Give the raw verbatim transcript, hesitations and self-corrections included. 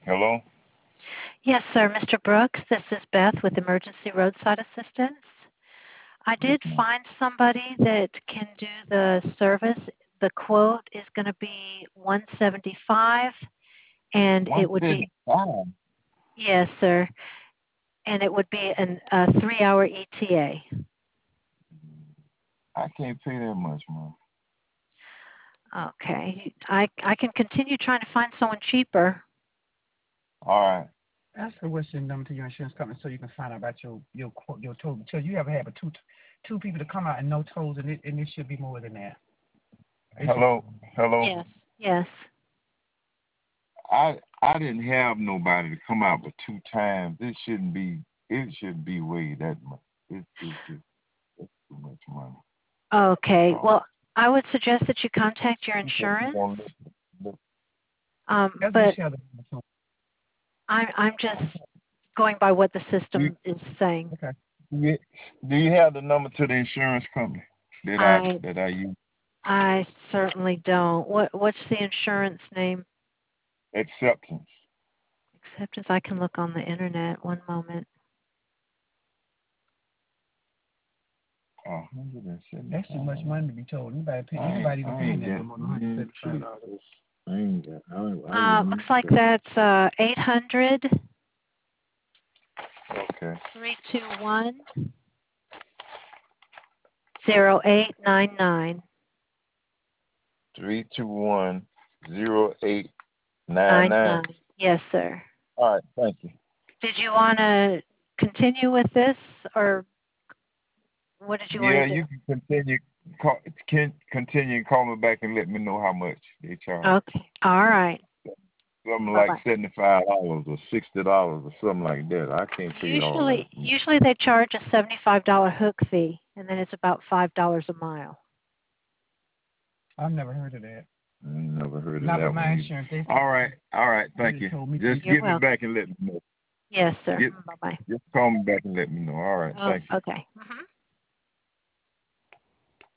Hello? Yes, sir. Mister Brooks, this is Beth with Emergency Roadside Assistance. I Yes, did ma'am. find somebody that can do the service. The quote is going to be one seventy-five, and it would be, one seventy-five. yes, sir, and it would be an, a three-hour E T A. I can't pay that much, man. Okay, I I can continue trying to find someone cheaper. All right. Ask her what's your number to your insurance company so you can find out about your your quote- your total. Because you ever have a two two people to come out and no tolls, and it and it should be more than that. It should, Hello? Hello? Yes, yes. I I didn't have nobody to come out but two times. It shouldn't be it should be way that much. It, it's just it's too much money. Okay, Oh. well, I would suggest that you contact your You gonna- you insurance. gonna look- look- Um, that's but Michelle. I'm I'm just going by what the Do you, system is saying. Okay. do you do you have the number to the insurance company that I I that I use? I certainly don't. What what's the insurance name? Acceptance. Acceptance. I can look on the internet. One moment. A hundred and That's too much seventy-five. money to be told. Anybody pay, I ain't, anybody even I paying ain't that got no more than one hundred mm, seventy-five dollars. Jesus. I ain't got I, I Uh, wouldn't looks even like say. that's uh eight hundred Okay. three two one zero eight nine nine Three two one zero eight nine nine nine. nine. Yes, sir. All right, thank you. Did you want to continue with this, or what did you Yeah, want to do? you can continue call, can continue and call me back and let me know how much they charge. Okay. All right. Something Bye like bye. seventy five dollars or sixty dollars or something like that. I can't pay all that. Usually, usually they charge a seventy-five dollar hook fee, and then it's about five dollars a mile. I've never heard of that. Never heard of Not that with my one insurance. They either. All right, all right, they thank just you. told me. Just You're get me welcome. back and let me know. Yes, sir. Get, Bye bye. just call me back and let me know. All right, Oh, thank you. okay.